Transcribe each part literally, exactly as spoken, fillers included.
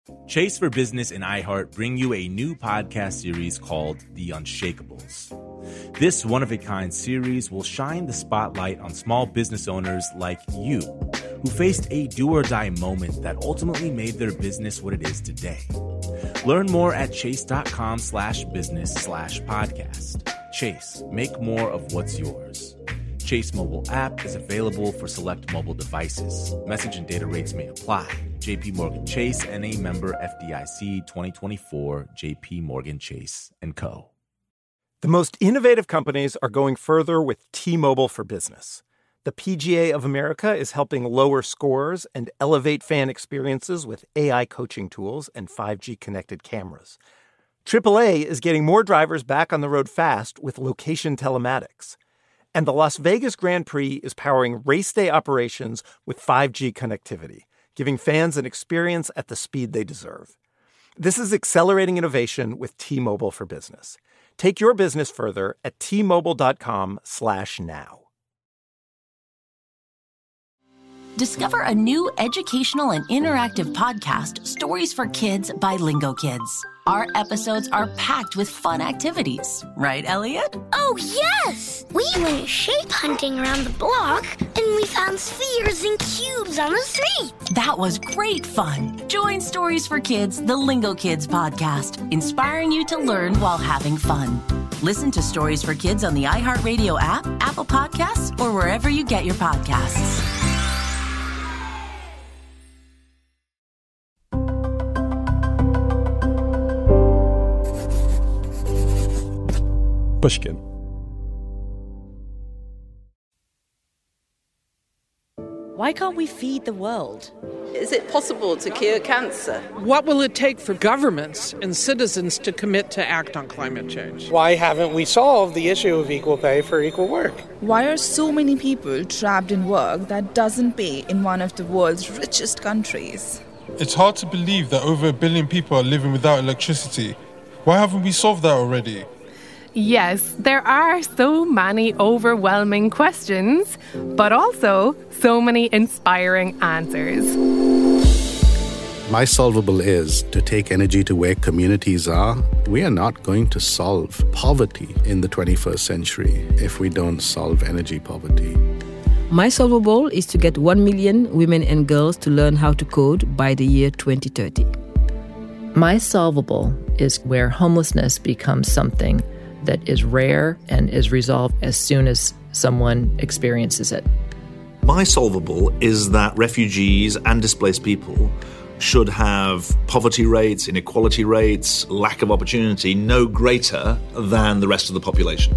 Chase for Business and iHeart bring you a new podcast series called The Unshakables. This one-of-a-kind series will shine the spotlight on small business owners like you, who faced a do-or-die moment that ultimately made their business what it is today. Learn more at chase.com slash business slash podcast. Chase, make more of what's yours. Chase mobile app is available for select mobile devices. Message and data rates may apply. J P Morgan Chase, N A member F D I C twenty twenty-four, J P Morgan Chase and Co. The most innovative companies are going further with T-Mobile for Business. The P G A of America is helping lower scores and elevate fan experiences with A I coaching tools and five G connected cameras. triple A is getting more drivers back on the road fast with location telematics. And the Las Vegas Grand Prix is powering race day operations with five G connectivity, giving fans an experience at the speed they deserve. This is accelerating innovation with T-Mobile for Business. Take your business further at T-Mobile.com slash now. Discover a new educational and interactive podcast, Stories for Kids by Lingo Kids. Our episodes are packed with fun activities. Right, Elliot? Oh, yes! We went shape hunting around the block, and we found spheres and cubes on the street. That was great fun. Join Stories for Kids, the Lingo Kids podcast, inspiring you to learn while having fun. Listen to Stories for Kids on the iHeartRadio app, Apple Podcasts, or wherever you get your podcasts. Pushkin. Why can't we feed the world? Is it possible to cure cancer? What will it take for governments and citizens to commit to act on climate change? Why haven't we solved the issue of equal pay for equal work? Why are so many people trapped in work that doesn't pay in one of the world's richest countries? It's hard to believe that over a billion people are living without electricity. Why haven't we solved that already? Yes, there are so many overwhelming questions, but also so many inspiring answers. My solvable is to take energy to where communities are. We are not going to solve poverty in the twenty-first century if we don't solve energy poverty. My solvable is to get one million women and girls to learn how to code by the year twenty thirty. My solvable is where homelessness becomes something that is rare and is resolved as soon as someone experiences it. My solvable is that refugees and displaced people should have poverty rates, inequality rates, lack of opportunity no greater than the rest of the population.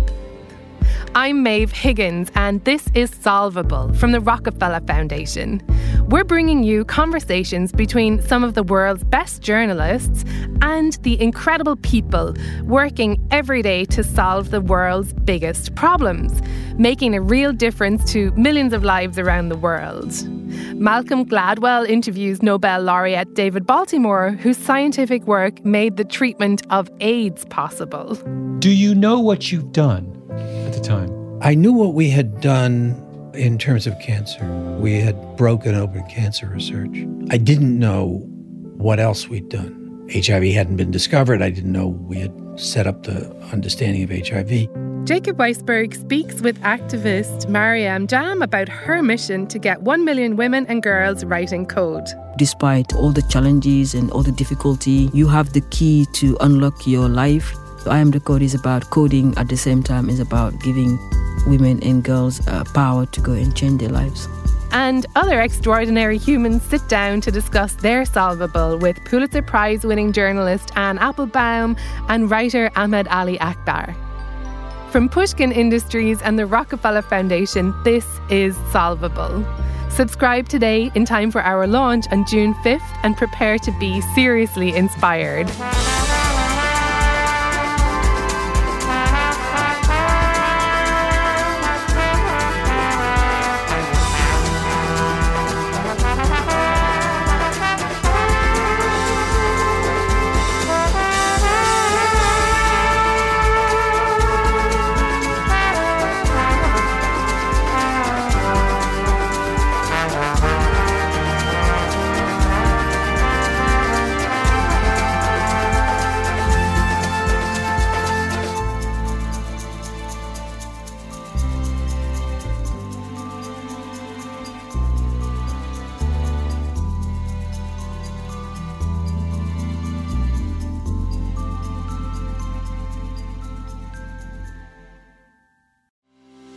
I'm Maeve Higgins, and this is Solvable from the Rockefeller Foundation. We're bringing you conversations between some of the world's best journalists and the incredible people working every day to solve the world's biggest problems, making a real difference to millions of lives around the world. Malcolm Gladwell interviews Nobel laureate David Baltimore, whose scientific work made the treatment of AIDS possible. Do you know what you've done at the time? I knew what we had done in terms of cancer. We had broken open cancer research. I didn't know what else we'd done. H I V hadn't been discovered. I didn't know we had set up the understanding of H I V. Jacob Weisberg speaks with activist Mariam Jam about her mission to get one million women and girls writing code. Despite all the challenges and all the difficulty, you have the key to unlock your life. I Am the Code is about coding, at the same time is about giving women and girls uh, power to go and change their lives. And other extraordinary humans sit down to discuss their solvable with Pulitzer Prize-winning journalist Anne Applebaum and writer Ahmed Ali Akbar. From Pushkin Industries and the Rockefeller Foundation, this is Solvable. Subscribe today in time for our launch on June fifth and prepare to be seriously inspired.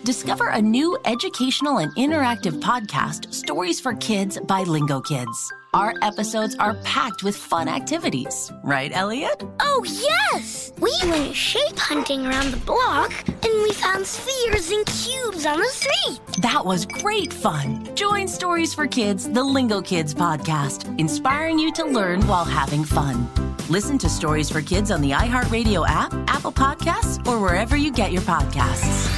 Discover a new educational and interactive podcast, Stories for Kids by Lingo Kids. Our episodes are packed with fun activities. Right, Elliot? Oh, yes! We went shape hunting around the block, and we found spheres and cubes on the street. That was great fun. Join Stories for Kids, the Lingo Kids podcast, inspiring you to learn while having fun. Listen to Stories for Kids on the iHeartRadio app, Apple Podcasts, or wherever you get your podcasts.